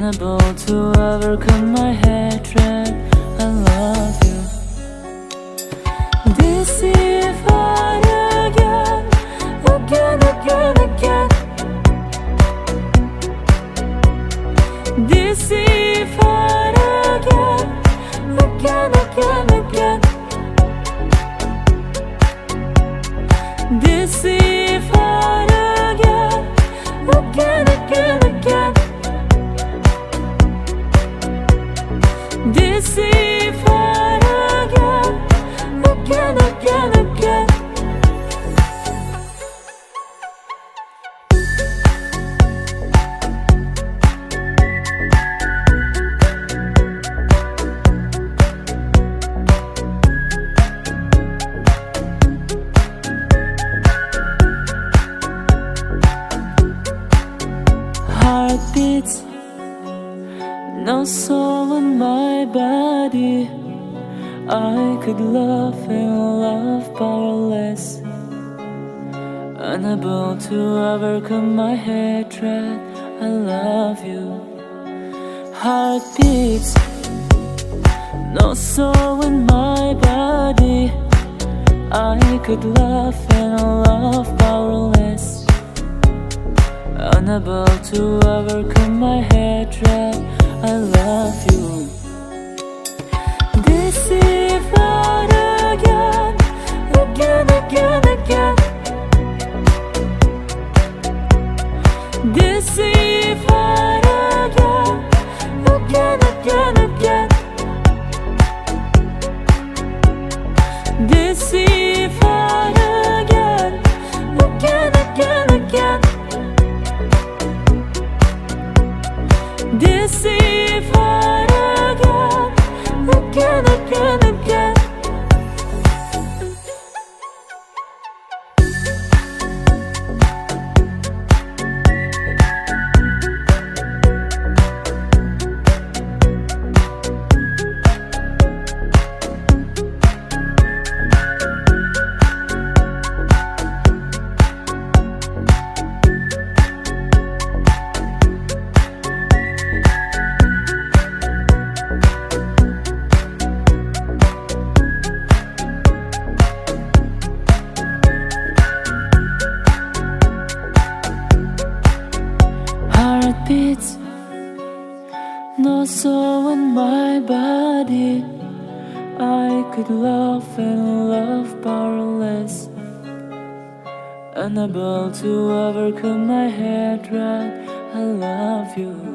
unable to overcome my hatred. I love you. Deceiver again, again, again, again. Deceiver again, again, again, again. Deceiver again, again, again, again. Deceiver again, again, again, again. Heartbeats, no soul in my body. I could love and love powerless, unable to overcome my hatred. I love you. Heartbeats, no soul in my body. I could love and love powerless, unable to overcome my hatred. I love you. Deceiver again, again, again, again. Deceiver again, again, again, again. Deceiver again, again, again, again. Deceiver again, again, again, again. Heartbeats, no soul in my body. I could love and love powerless, unable to overcome my hatred. I love you.